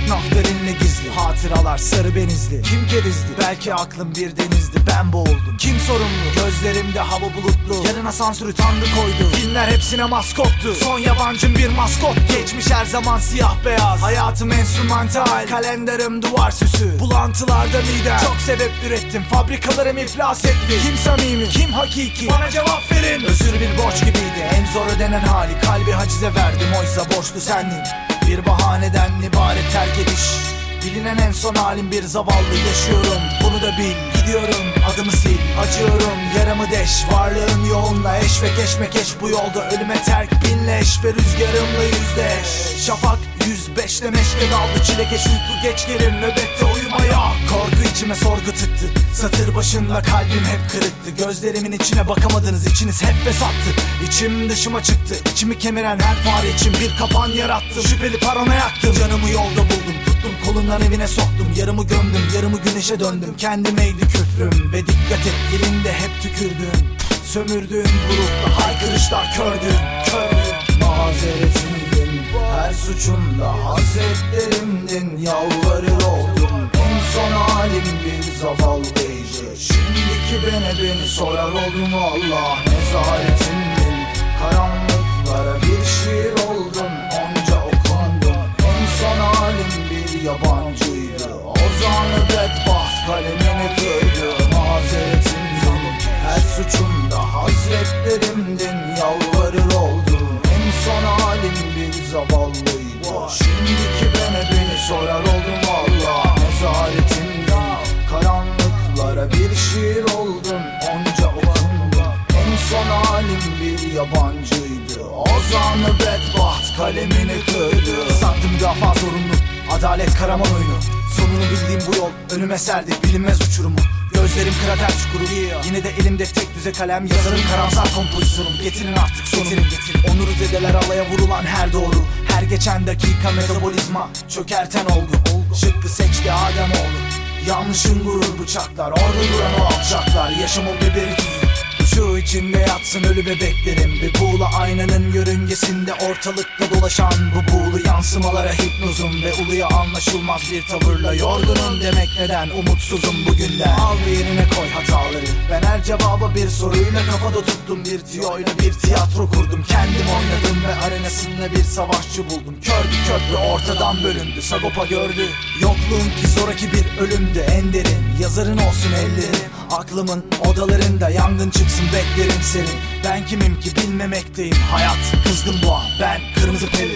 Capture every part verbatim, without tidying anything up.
nafterinle gizli hatıralar sarı benizli. Kim kerizdi? Belki aklım bir denizdi. Ben boğuldum. Kim sorumlu? Gözlerimde hava bulutlu. Yarın asansörü Tanrı koydu. Filmler hepsine maskottu. Son yabancım bir maskot. Geçmiş her zaman siyah beyaz. Hayatım enstrümantal. Kalenderim duvar süsü. Bulantılarda midem. Çok sebep ürettim. Fabrikalarım iflas etti. Kim samimi? Kim hakiki? Bana cevap verin. Özür bir borç gibiydi. En zor ödenen hali. Kalbi hacize verdim. Oysa borçlu sendin. Bir bahaneden ibaret terk ediş. Bilinen en son halim bir zavallı. Yaşıyorum bunu da bil. Gidiyorum adımı sil. Acıyorum yaramı deş. Varlığım yoğunla eş ve keşmekeş. Bu yolda ölüme terk binleş. Ve rüzgarımla yüzleş. Şafak yüz beşte meşke daldı. Çilekeş uyku geç gelir nöbette uyumaya. Korku içime sorgu tıktı. Satır başında kalbim hep kırıktı. Gözlerimin içine bakamadınız, içiniz hep fesattı. İçim dışıma çıktı. İçimi kemiren her fare için bir kapan yarattım. Şüpheli parona yaktım. Canımı yolda buldum. Tuttum kolundan evine soktum. Yarımı gömdüm, yarımı güneşe döndüm. Kendimeydi küfrüm ve dikkat et dilinde hep tükürdüm. Sömürdüğüm bu ruhta haykırışlar kördüm. Kördüm. Mazeretimdin her suçumda, hazretlerimdin yalvarır oldum. En son halim bir zavallıydı. Şimdiki bene beni sorar oldum. Allah nezaretimdin karanlıklara bir şiir oldun. Onca okundum. En son halim bir yabancıydı. Ozanı bedbaht kalemini kırdı. Mazeretimdin her suçumda, hazretlerimdin yalvarır oldum. En son halim bir zavallıydı. Şimdiki bene beni sorar oldum. Allah nezaretimdin karanlıklara bir şiir oldun. Onca okundum. En son halim bir yabancıydı. Ozanı bedbaht kalemini kırdı. Sattım müdafaa zorunlu. Adalet karaman oyunu. Sonunu bildiğim bu yol önüme serdi bilinmez uçurumu. Gözlerim krater çukuru. Yeah. Yine de elimde tek düze kalem. Yazarım karamsar kompozisyonum. Getirin artık sonunu. Getirin, getirin. Onuru zedeler alaya vurulan her doğru. Her geçen dakika metabolizma çökerten oldu. oldu. Şıkkı seçti Ademoğlu. Yanlışın gurur bıçaklar. Orada duran o alçaklar. Yaşamın biberi tuzu. Şu içinde yatsın ölü bebeklerim. Bir buğula aynanın yörüngesinde ortalıkta dolaşan bu buğulu yansımalara hipnozum. Ve uluya anlaşılmaz bir tavırla yorgunum demek neden umutsuzum bugünden. Al ve yerine koy hataları. Ben her cevaba bir soruyla kafada tuttum. Bir tiyoyla bir tiyatro kurdum. Kendim oynadım ve arenasında bir savaşçı buldum. Kördü köprü ortadan bölündü. Sagopa gördü yokluğun ki zoraki bir ölümdü. En derin yazarın olsun ellerin. Aklımın odalarında yangın çıksın beklerim seni. Ben kimim ki bilmemekteyim. Hayat kızgın boğa, ben kırmızı peri.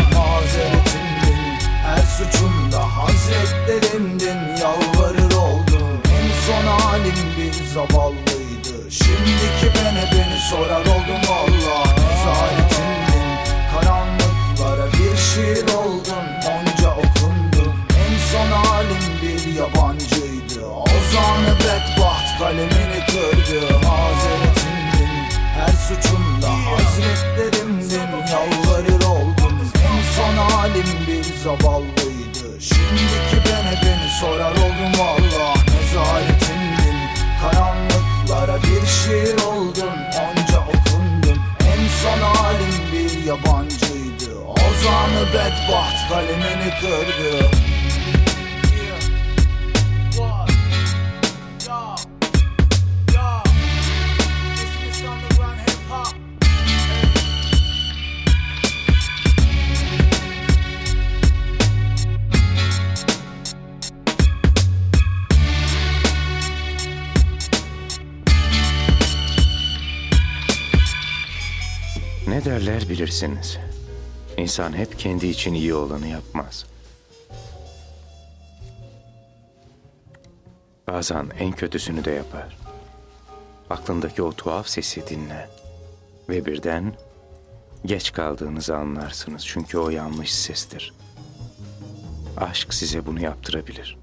Mazeretimdin her suçumda, hazretlerimdin yalvarır oldum. En son halim bir zavallıydı. Şimdiki bene beni sorar oldum. Allah nezaretimdin karanlıklara bir şiir oldun. Onca okundum. En son halim bir yabancıydı. Ozanı bedbaht kalemini kırdı. Mazeretimdin her suçumda, hazretlerimdin yalvarır oldum. En son halim bir zavallıydı. Şimdiki bene beni sorar oldum. Allah nezaretimdin karanlıklara bir şiir oldun. Onca okundum. En son halim bir yabancıydı. Ozanı bedbaht kalemini kırdı. Ne derler bilirsiniz. İnsan hep kendi için iyi olanı yapmaz. Bazen en kötüsünü de yapar. Aklındaki o tuhaf sesi dinle. Ve birden geç kaldığınızı anlarsınız. Çünkü o yanlış sestir. Aşk size bunu yaptırabilir.